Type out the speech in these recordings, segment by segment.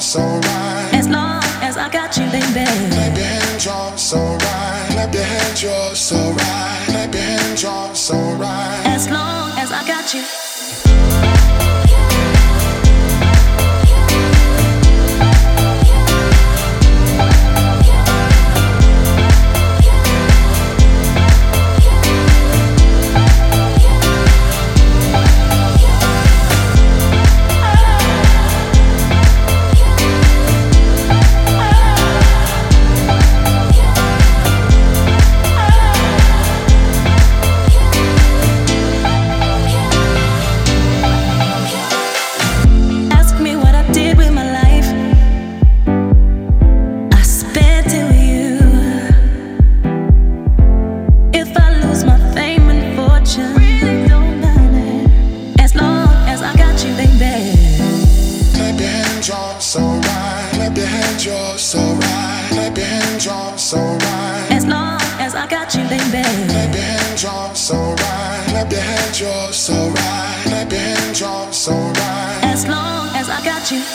so right. As long as I got you, baby. Clap your hands, you're so right. Clap your hands, you're so right. Clap your hands, you're so right. As long as I got you. You're so right. Clap your hands, you're so right. As long as I got you, baby. Clap your hands, you're so right. Clap your hands, you're so right. Clap your hands, you're so right. As long as I got you.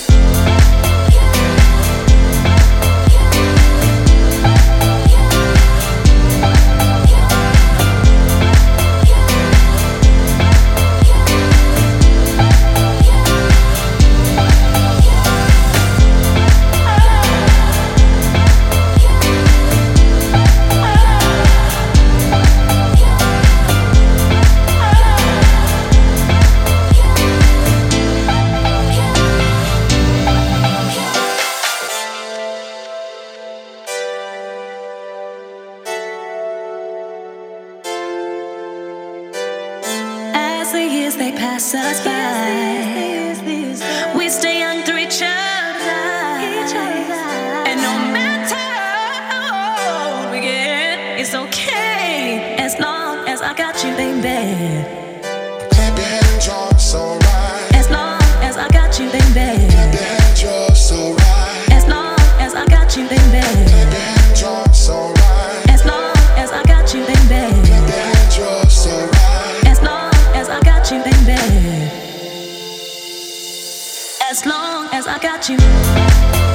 The years they pass us by, we stay young through each other, and no matter how old we get, it's okay as long as I got you, baby. Clap your hands, you're so right. As long as I got you, baby. Clap your hands, you're so right. As long as I got you, baby. Clap your hands, you're so right. As long as I got you, baby. Clap your hands, you're so right. As long as I got you, baby. As long as I got you.